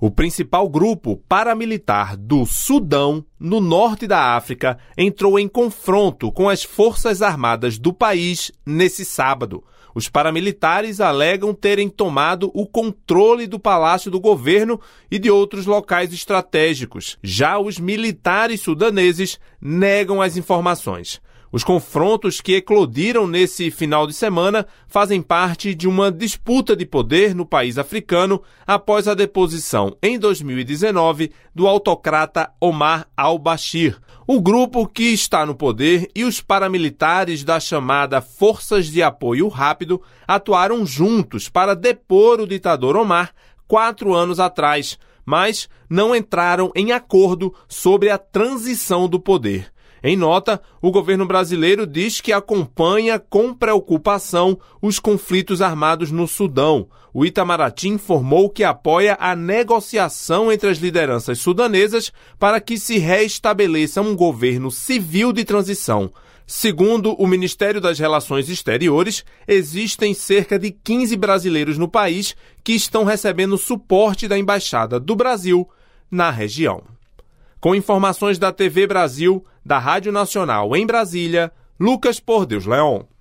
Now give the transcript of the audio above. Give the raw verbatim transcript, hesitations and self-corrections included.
O principal grupo paramilitar do Sudão, no norte da África, entrou em confronto com as forças armadas do país nesse sábado. Os paramilitares alegam terem tomado o controle do Palácio do Governo e de outros locais estratégicos. Já os militares sudaneses negam as informações. Os confrontos que eclodiram nesse final de semana fazem parte de uma disputa de poder no país africano após a deposição, em dois mil e dezenove, do autocrata Omar al-Bashir. O grupo que está no poder e os paramilitares da chamada Forças de Apoio Rápido atuaram juntos para depor o ditador Omar quatro anos atrás, mas não entraram em acordo sobre a transição do poder. Em nota, o governo brasileiro diz que acompanha com preocupação os conflitos armados no Sudão. O Itamaraty informou que apoia a negociação entre as lideranças sudanesas para que se reestabeleça um governo civil de transição. Segundo o Ministério das Relações Exteriores, existem cerca de quinze brasileiros no país que estão recebendo suporte da Embaixada do Brasil na região. Com informações da T V Brasil, da Rádio Nacional em Brasília, Lucas Por Deus Leon.